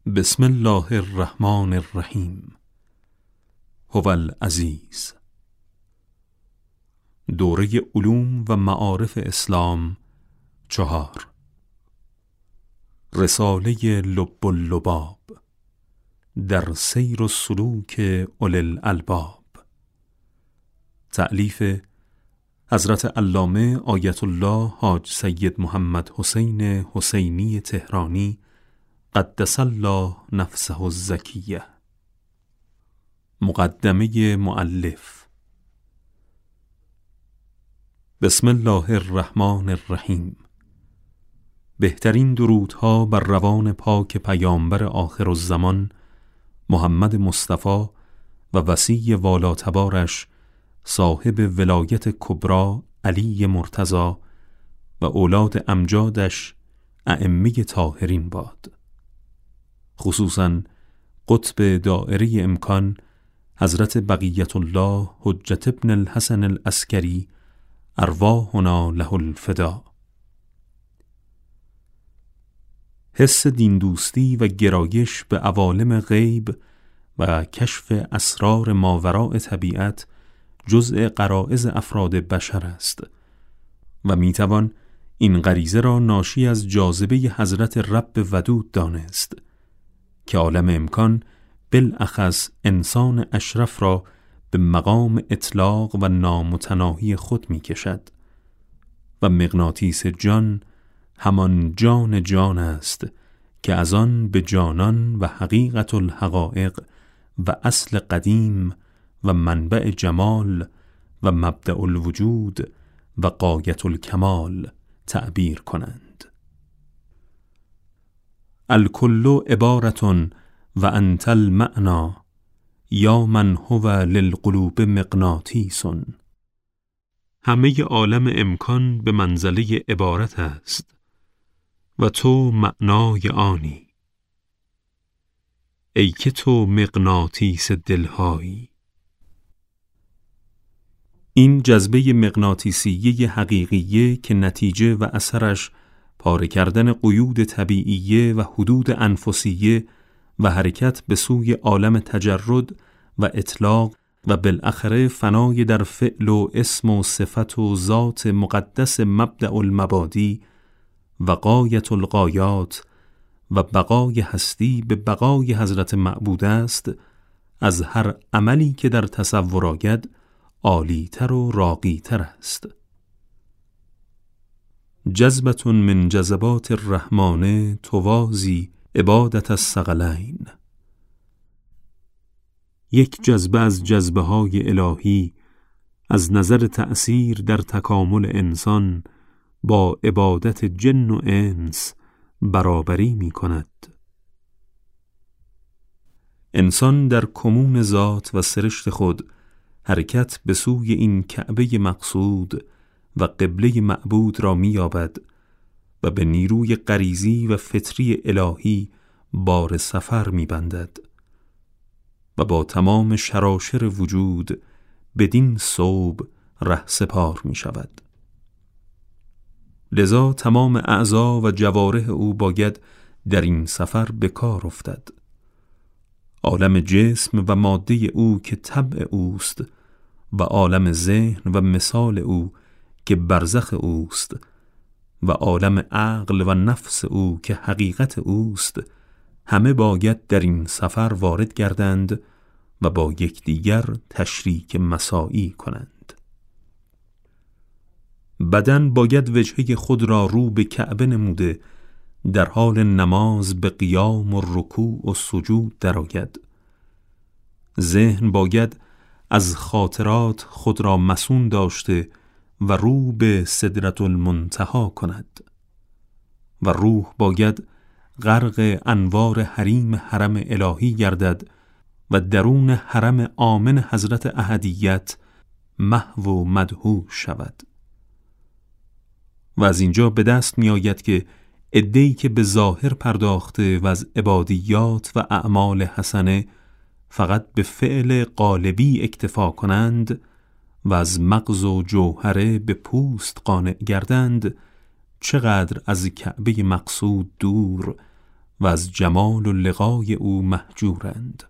بسم الله الرحمن الرحیم. هو العزیز. دوره علوم و معارف اسلام 4. رساله لب اللباب در سیر و سلوک اولی الالباب. تألیف حضرت علامه آیت الله حاج سید محمد حسین حسینی تهرانی قدس الله نفسه الزکیه. مقدمه مؤلف. بسم الله الرحمن الرحیم. بهترین درودها بر روان پاک پیامبر آخرالزمان محمد مصطفی و وصی والاتبارش صاحب ولایت کبری علی مرتضی و اولاد امجادش ائمه طاهرین باد، خصوصاً قطب دائره امکان حضرت بقیت الله حجت ابن الحسن العسکری ارواحنا له الفدا. حس دین دوستی و گرایش به عوالم غیب و کشف اسرار ماوراء طبیعت جزء غرایز افراد بشر است و میتوان این غریزه را ناشی از جاذبه حضرت رب ودود دانست که عالم امکان بالاخص انسان اشرف را به مقام اطلاق و نامتناهی خود می کشد و مغناطیس جان همان جان است که از آن به جانان و حقیقت الحقائق و اصل قدیم و منبع جمال و مبدأ الوجود و غایت الکمال تعبیر کنند. الکل عبارة و انت المعنی یا من هو للقلوب مغناطیس. همه عالم امکان به منزله عبارت است و تو معنای آنی، ای که تو مغناطیس دلهایی. این جذبه مغناطیسیه حقیقیه که نتیجه و اثرش پاره کردن قیود طبیعیه و حدود انفسیه و حرکت به سوی عالم تجرد و اطلاق و بالاخره فنای در فعل و اسم و صفت و ذات مقدس مبدأ المبادی و غایت الغایات و بقای هستی به بقای حضرت معبود است، از هر عملی که در تصور آید عالی‌تر و راقی‌تر است. جذبة من جذبات الرحمن توازی عبادت الثقلین. یک جذبه از جذبه های الهی از نظر تأثیر در تکامل انسان با عبادت جن و انس برابری می کند. انسان در کمون ذات و سرشت خود حرکت به سوی این کعبه مقصود و قبله معبود را می‌یابد و به نیروی غریزی و فطری الهی بار سفر می‌بندد و با تمام شراشر وجود بدین صوب رهسپار می‌شود. لذا تمام اعضا و جوارح او باید در این سفر به کار افتد. عالم جسم و ماده او که طبع اوست و عالم ذهن و مثال او که برزخ اوست و عالم عقل و نفس او که حقیقت اوست، همه باید در این سفر وارد گردند و با یکدیگر تشریک مساعی کنند. بدن باید وجهه خود را رو به کعبه نموده در حال نماز به قیام و رکوع و سجود درآید. ذهن باید از خاطرات خود را مسون داشته و رو به سدرة المنتهی کند و روح باید غرق انوار حریم حرم الهی گردد و درون حرم آمن حضرت احدیت محو و مدهوش شود. و از اینجا به دست می آید که عده‌ای که به ظاهر پرداخته و از عبادیات و اعمال حسنه فقط به فعل قالبی اکتفا کنند و از مغز و جوهره به پوست قانع گردند، چقدر از کعبه مقصود دور و از جمال و لقای او محجورند.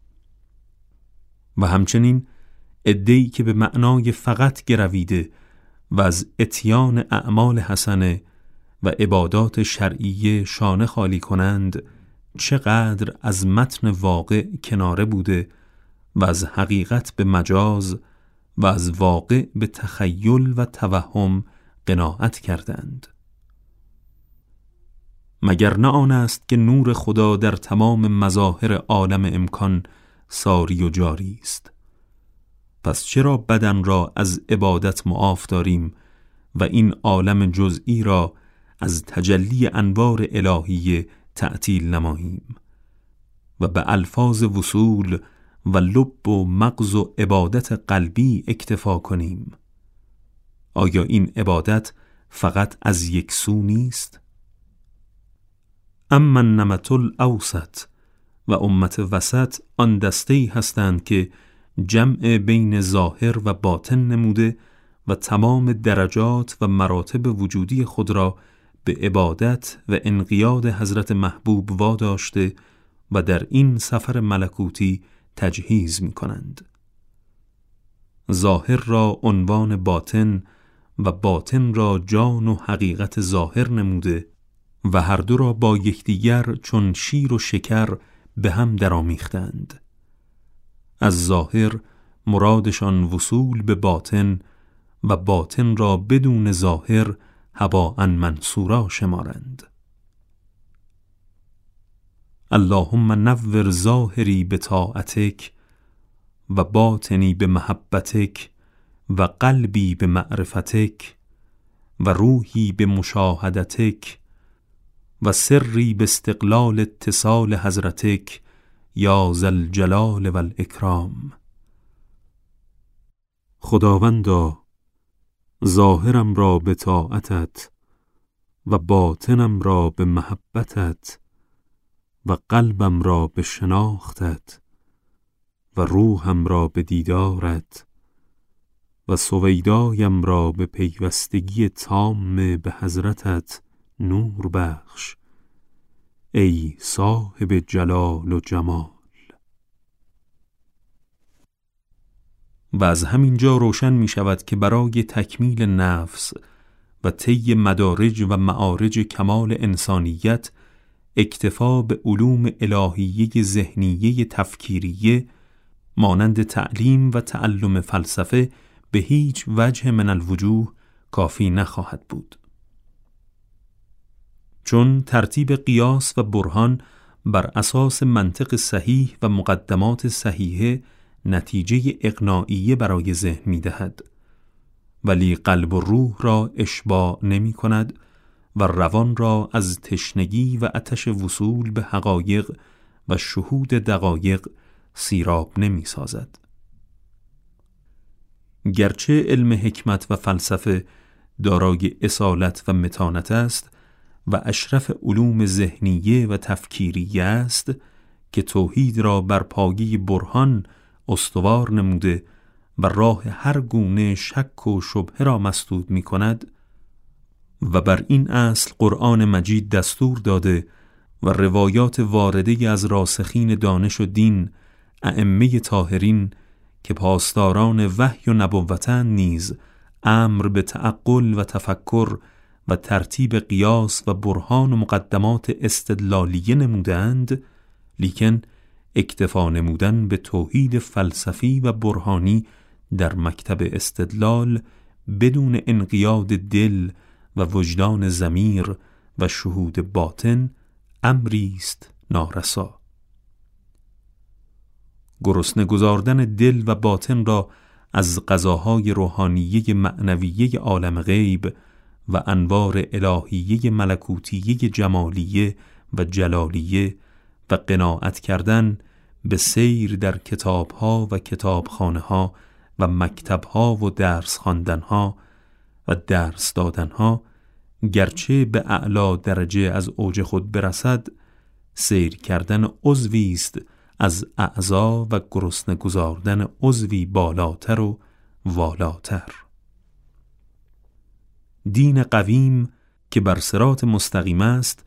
و همچنین عده‌ای که به معنای فقط گرویده و از اتیان اعمال حسنه و عبادات شرعیه شانه خالی کنند، چقدر از متن واقع کناره بوده و از حقیقت به مجاز و از واقع به تخیل و توهم قناعت کردند. مگر نه آن است که نور خدا در تمام مظاهر عالم امکان ساری و جاری است؟ پس چرا بدن را از عبادت معاف داریم و این عالم جزئی را از تجلی انوار الهی تعطیل نماییم و به الفاظ وصول و لب و مغز و عبادت قلبی اکتفا کنیم؟ آیا این عبادت فقط از یک سو نیست؟ اما النمط الاوسط و امت وسط آن دسته‌ای هستند که جمع بین ظاهر و باطن نموده و تمام درجات و مراتب وجودی خود را به عبادت و انقیاد حضرت محبوب واداشته و در این سفر ملکوتی تجهیز می کنند. ظاهر را عنوان باطن و باطن را جان و حقیقت ظاهر نموده و هر دو را با یکدیگر چون شیر و شکر به هم درآمیختند. از ظاهر مرادشان وصول به باطن و باطن را بدون ظاهر هباء منصورا شمارند. اللهم نور ظاهری به طاعتک و باطنی به محبتک و قلبی به معرفتک و روحی به مشاهدتک و سری به استقلال اتصال حضرتک یا ذوالجلال و الاکرام. خداوندا، ظاهرم را به طاعتت و باطنم را به محبتت و قلبم را به شناختت و روحم را به دیدارت و سویدایم را به پیوستگی تام به حضرتت نور بخش، ای صاحب جلال و جمال. و از همین جا روشن می شود که برای تکمیل نفس و طی مدارج و معارج کمال انسانیت اکتفا به علوم الهیه ذهنیه تفکیریه مانند تعلیم و تعلم فلسفه به هیچ وجه من الوجوه کافی نخواهد بود، چون ترتیب قیاس و برهان بر اساس منطق صحیح و مقدمات صحیحه نتیجه اقناعیه برای ذهن می دهد، ولی قلب و روح را اشباع نمی کند و روان را از تشنگی و آتش وصول به حقایق و شهود دقایق سیراب نمی سازد. گرچه علم حکمت و فلسفه دارای اصالت و متانت است و اشرف علوم ذهنیه و تفکیریه است که توحید را بر پایه برهان استوار نموده و راه هر گونه شک و شبهه را مسدود می کند و بر این اصل قرآن مجید دستور داده و روایات وارده از راسخین دانش و دین ائمه طاهرین که پاسداران وحی و نبوتند نیز امر به تعقل و تفکر و ترتیب قیاس و برهان و مقدمات استدلالیه نمودند، لیکن اکتفا نمودن به توحید فلسفی و برهانی در مکتب استدلال بدون انقیاد دل و وجدان ضمیر و شهود باطن امری است نارسا. گرسنه گذاردن دل و باطن را از غذاهای روحانیه معنویه عالم غیب و انوار الهیه ملکوتیه جمالیه و جلالیه و قناعت کردن به سیر در کتابها و کتابخانه‌ها و مکتبها و درس خواندنها و درس دادنها گرچه به اعلی درجه از اوج خود برسد، سیر کردن عضوی است از اعضا و گرسنه گذاردن عضوی بالاتر و والاتر. دین قویم که بر صراط مستقیم است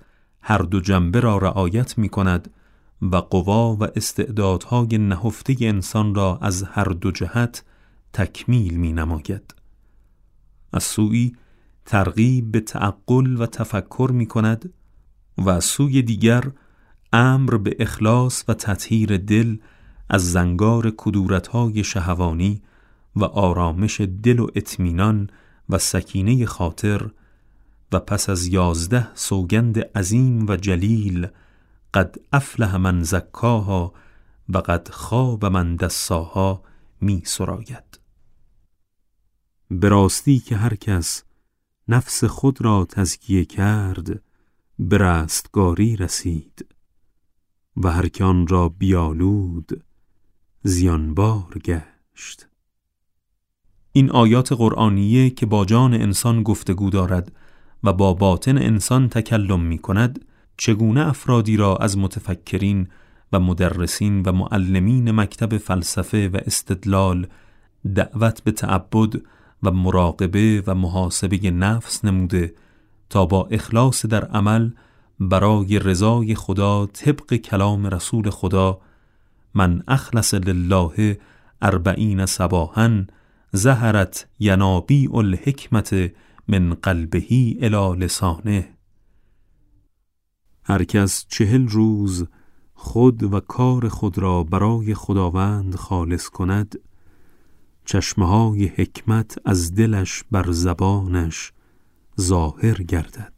هر دو جنبه را رعایت می کند و قوا و استعدادهای نهفته انسان را از هر دو جهت تکمیل می نماید. از سوی ترغیب به تعقل و تفکر می کند و از سوی دیگر امر به اخلاص و تطهیر دل از زنگار کدورت‌های شهوانی و آرامش دل و اطمینان و سکینه خاطر و پس از 11 سوگند عظیم و جلیل قد افلح من زکاها و قد خاب من دساها می سراید. به راستی که هر کس نفس خود را تزکیه کرد به رستگاری رسید و هر که آن را بیالود زیانبار گشت. این آیات قرآنیه که با جان انسان گفتگو دارد و با باطن انسان تکلم می کند، چگونه افرادی را از متفکرین و مدرسین و معلمین مکتب فلسفه و استدلال دعوت به تعبد و مراقبه و محاسبه نفس نموده تا با اخلاص در عمل برای رضای خدا طبق کلام رسول خدا من اخلص لله 40 صباحا ظهرت ینابیع الحکمت من قلبه الی لسانه. هر کس 40 روز خود و کار خود را برای خداوند خالص کند، چشمه‌های حکمت از دلش بر زبانش ظاهر گردد.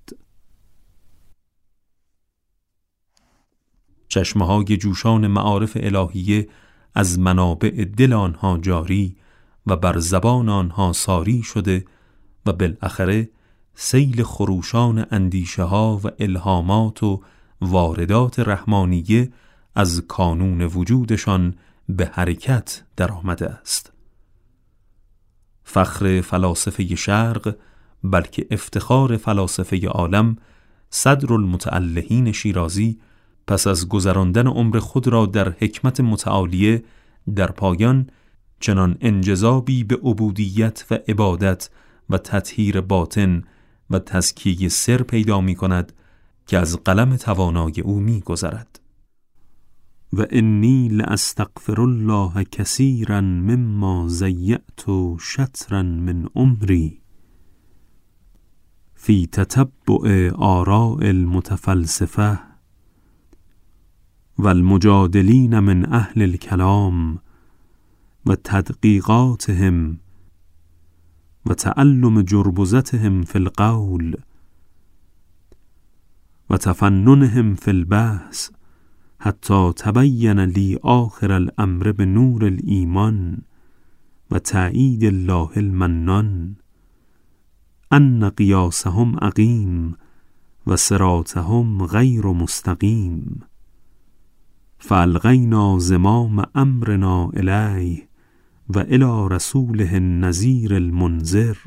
چشمه‌های جوشان معارف الهیه از منابع دل آنها جاری و بر زبان آنها ساری شده و بالاخره سیل خروشان اندیشه ها و الهامات و واردات رحمانیه از کانون وجودشان به حرکت در آمده است. فخر فلاسفه شرق بلکه افتخار فلاسفه عالم، صدر المتألهین شیرازی، پس از گذراندن عمر خود را در حکمت متعالیه در پایان چنان انجذابی به عبودیت و عبادت و تطهیر باطن و تزکیه سر پیدا می کند که از قلم توانای او می گذرد. و انی لاستغفر الله کثیرا مما ضیعت شطرا من عمری فی تتبع آراء المتفلسفه و المجادلین من اهل الکلام و تدقیقاتهم و تعلم جربزتهم فی القول و تفننهم فی البحث حتی تبین لی آخر الامر بنور الایمان و تأیید الله المنان ان قیاسهم عقیم و صراطهم غیر مستقیم فالغینا زمام امرنا الیه و الی رسوله النذیر المنذر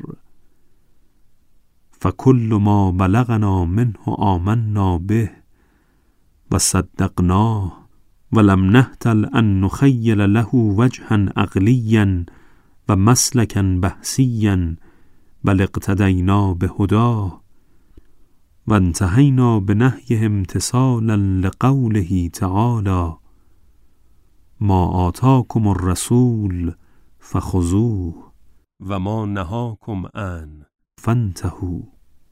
فکل ما بلغنا منه آمنا به و صدقناه ولم نهتل ان نخیل له وجها عقلیا و مسلکا بحثیا بل اقتدینا بهداه و انتهینا بنهیه امتثالا لقوله تعالی ما آتاکم الرسول فخذوه و ما نهاکم عنه فانتهوا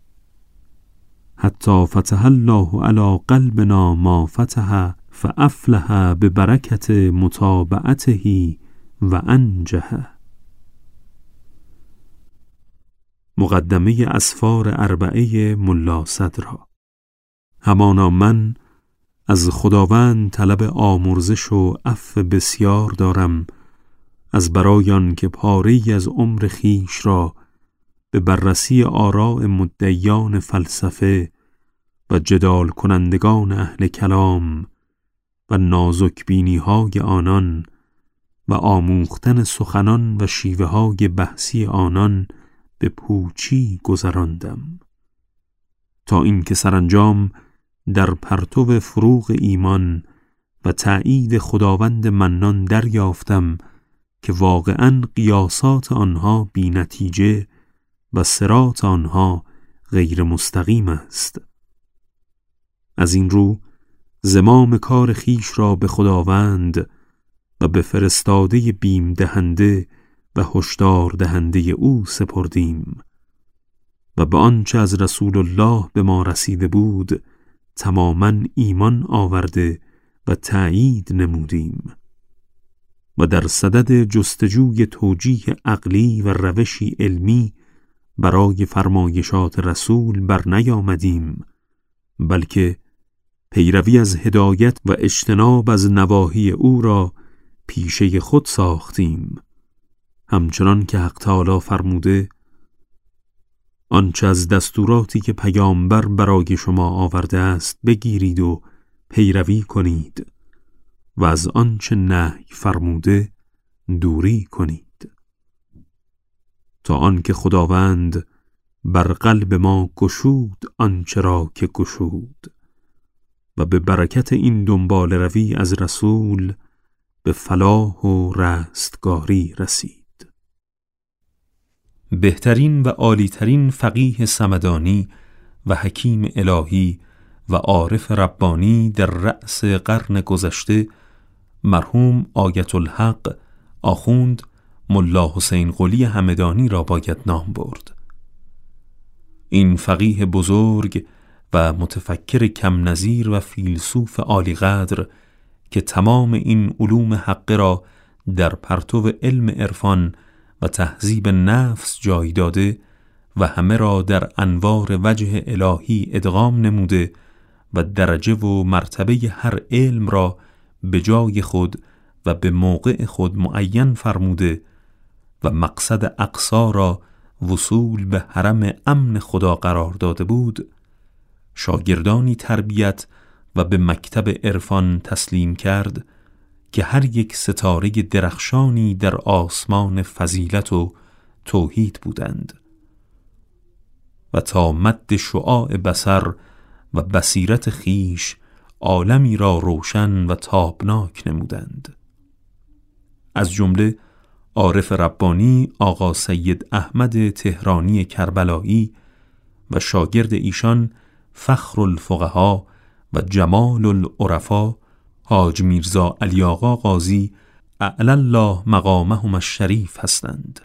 حتی فتح الله علی قلبنا ما فتح فافلح ببرکت متابعته و انجح. مقدمه اسفار اربعه ملا صدرا. همانا من از خداوند طلب آمرزش و عفو بسیار دارم از برای آن که پاره‌ای از عمر خیش را به بررسی آراء مدعیان فلسفه و جدال کنندگان اهل کلام و نازک بینی های آنان و آموختن سخنان و شیوه های بحثی آنان به پوچی گذراندم تا اینکه سرانجام در پرتو فروغ ایمان و تأیید خداوند منان دریافتم که واقعاً قیاسات آنها بی نتیجه و صراط آنها غیر مستقیم است. از این رو زمام کار خیش را به خداوند و به فرستاده بیم دهنده و هشدار دهنده او سپردیم و به آنچه از رسول الله به ما رسیده بود تماماً ایمان آورده و تأیید نمودیم و در صدد جستجوی توجیه عقلی و روشی علمی برای فرمایشات رسول بر نیامدیم، بلکه پیروی از هدایت و اجتناب از نواهی او را پیشه خود ساختیم، همچنان که حق تعالی فرموده آنچه از دستوراتی که پیامبر برای شما آورده است بگیرید و پیروی کنید و از آنچه نهی فرموده دوری کنید، تا آنکه خداوند بر قلب ما گشود آنچه را که گشود و به برکت این دنبال روی از رسول به فلاح و رستگاری رسید. بهترین و عالیترین فقیه صمدانی و حکیم الهی و عارف ربانی در رأس قرن گذشته مرحوم آیت الحق آخوند ملا حسین قلی همدانی را باید نام برد. این فقیه بزرگ و متفکر کم نظیر و فیلسوف عالی قدر که تمام این علوم حق را در پرتو علم عرفان و تهذیب نفس جای داده و همه را در انوار وجه الهی ادغام نموده و درجه و مرتبه هر علم را به جای خود و به موقع خود معین فرموده و مقصد اقصا را وصول به حرم امن خدا قرار داده بود، شاگردانی تربیت و به مکتب عرفان تسلیم کرد که هر یک ستاره درخشانی در آسمان فضیلت و توحید بودند و تا مد شعاع بصر و بصیرت خیش عالمی را روشن و تابناک نمودند. از جمله عارف ربانی آقا سید احمد تهرانی کربلایی و شاگرد ایشان فخر الفقها و جمال العرفا حاج میرزا علی آقا قاضی اعلی الله مقامهم الشریف هستند.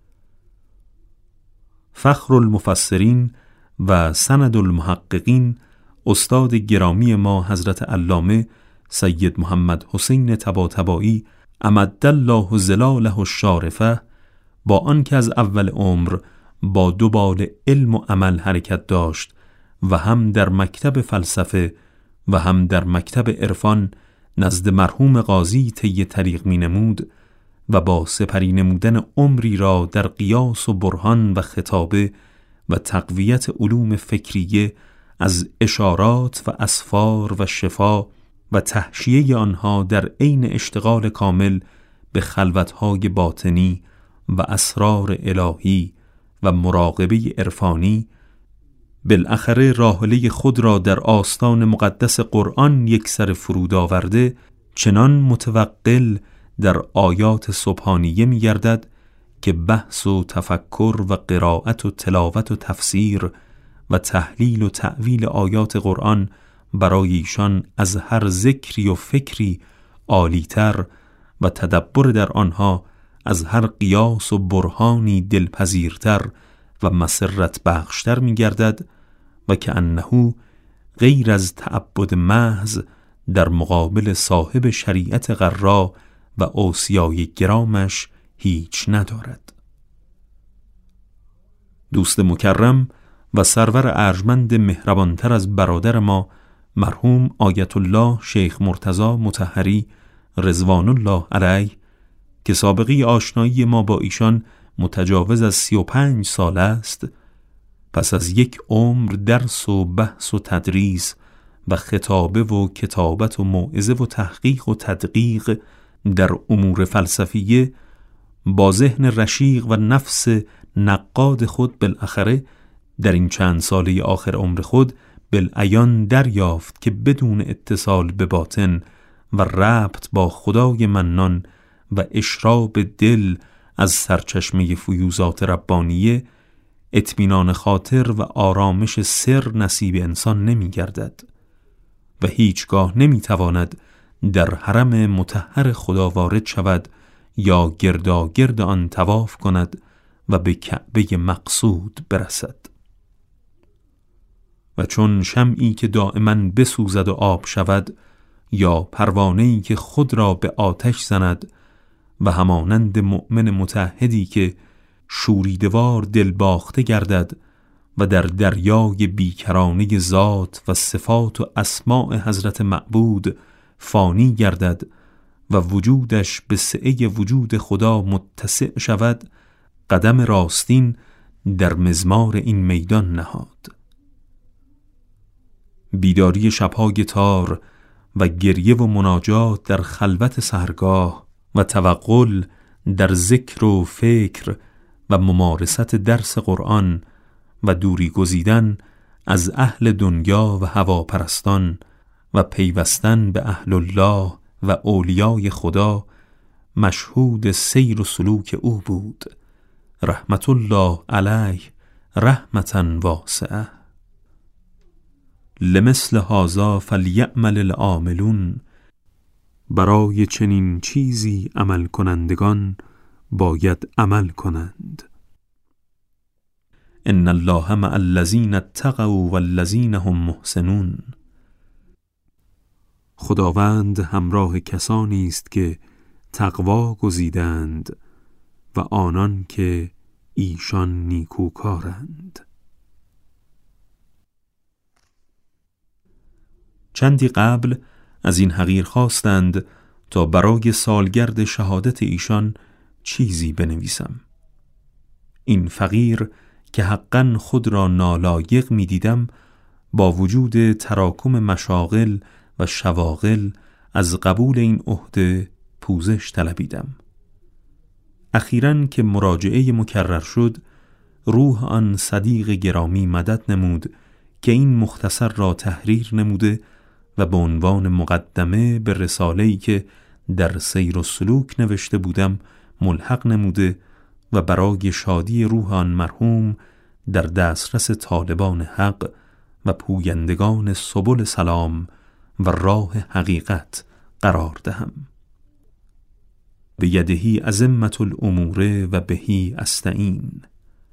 فخر المفسرین و سند المحققین استاد گرامی ما حضرت علامه سید محمد حسین طباطبایی امد الله ظلاله الشارفه با آنکه از اول عمر با دو بال علم و عمل حرکت داشت و هم در مکتب فلسفه و هم در مکتب عرفان نزد مرحوم قاضی طی طریق می نمود و با سپری نمودن عمری را در قیاس و برهان و خطابه و تقویت علوم فکریه از اشارات و اسفار و شفا و تحشیه آنها در عین اشتغال کامل به خلوتهای باطنی و اسرار الهی و مراقبه عرفانی، بالاخره راحله خود را در آستان مقدس قرآن یک سر فرود آورده چنان متوقل در آیات سبحانیه می گردد که بحث و تفکر و قرائت و تلاوت و تفسیر و تحلیل و تأویل آیات قرآن برای ایشان از هر ذکری و فکری عالی‌تر و تدبر در آنها از هر قیاس و برهانی دلپذیرتر و مسرت بخشتر می گردد و که انه غیر از تعبد محض در مقابل صاحب شریعت غرا و اوصیای گرامش هیچ ندارد. دوست مکرم و سرور ارجمند مهربانتر از برادر ما مرحوم آیت الله شیخ مرتضی مطهری رضوان الله علیه که سابقه آشنایی ما با ایشان متجاوز از 35 سال است، پس از یک عمر درس و بحث و تدریس و خطابه و کتابت و موعظه و تحقیق و تدقیق در امور فلسفیه با ذهن رشیق و نفس نقاد خود بالاخره در این چند ساله آخر عمر خود بالعیان دریافت که بدون اتصال به باطن و ربط با خدای منان و اشراب دل از سرچشمه فیوزات ربانیه اطمینان خاطر و آرامش سر نصیب انسان نمی گردد و هیچگاه نمیتواند در حرم مطهر خدا وارد شود یا گرداگرد آن طواف کند و به کعبه مقصود برسد. و چون شمعی که دائما بسوزد و آب شود، یا پروانه‌ای که خود را به آتش زند، و همانند مؤمن متعهدی که شوریدوار دلباخته گردد و در دریای بیکرانه ذات و صفات و اسماء حضرت معبود فانی گردد و وجودش به سعه وجود خدا متسع شود، قدم راستین در مزمار این میدان نهاد. بیداری شب‌های تار و گریه و مناجات در خلوت سحرگاه و توقل در ذکر و فکر و ممارست درس قرآن و دوری گزیدن از اهل دنیا و هواپرستان و پیوستن به اهل الله و اولیای خدا مشهود سیر و سلوک او بود، رحمت الله علیه رحمتا واسعه. لمثل هذا فلیعمل العاملون، برای چنین چیزی عمل کنندگان باید عمل کنند. ان الله مع الذین اتقوا والذین هم محسنون، خداوند همراه کسانی است که تقوا گزیدند و آنان که ایشان نیکوکارند. چندی قبل از این حقیر خواستند تا برای سالگرد شهادت ایشان چیزی بنویسم. این فقیر که حقاً خود را نالایق می دیدم، با وجود تراکم مشاغل و شواغل از قبول این عهده پوزش طلبیدم. اخیراً که مراجعه مکرر شد، روح آن صدیق گرامی مدد نمود که این مختصر را تحریر نموده و به عنوان مقدمه به رساله‌ای که در سیر و سلوک نوشته بودم ملحق نموده و برای شادی روح آن مرحوم در دسترس طالبان حق و پویندگان سبل سلام و راه حقیقت قرار دهم. بیدهی ازمت الامور و بهی استعین.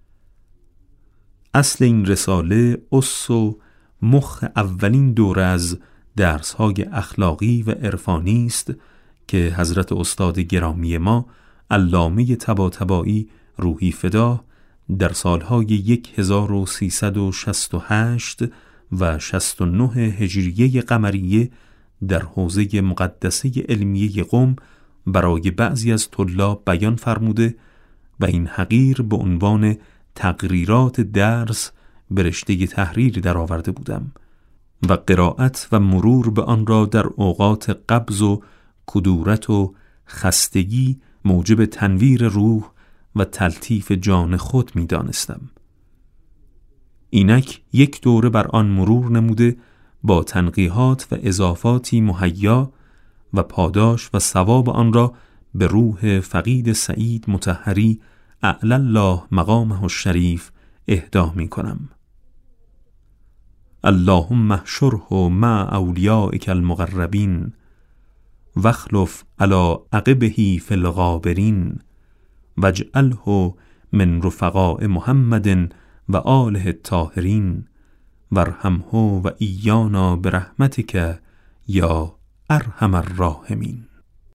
اصل این رساله اس و مخ اولین دوره از درس‌های اخلاقی و عرفانی است که حضرت استاد گرامی ما علامه طباطبایی روحی فدا در سالهای 1368 و 69 هجریه قمریه در حوزه مقدسه علمیه قم برای بعضی از طلاب بیان فرموده و این حقیر به عنوان تقریرات درس به رشته تحریر درآورده بودم و قرائت و مرور به آن را در اوقات قبض و کدورت و خستگی موجب تنویر روح و تلطیف جان خود می دانستم. اینک یک دوره بر آن مرور نموده با تنقیحات و اضافاتی مهیا و پاداش و ثواب آن را به روح فقید سعید مطهری اعلی الله مقامه الشریف اهدا می کنم. اللهم احشره مع اولیائک المقربین واخلف علی عقبه فی الغابرین واجعله من رفقاء محمد و آله الطاهرین وارحمه و ایانا برحمتک یا ارحم الراحمین.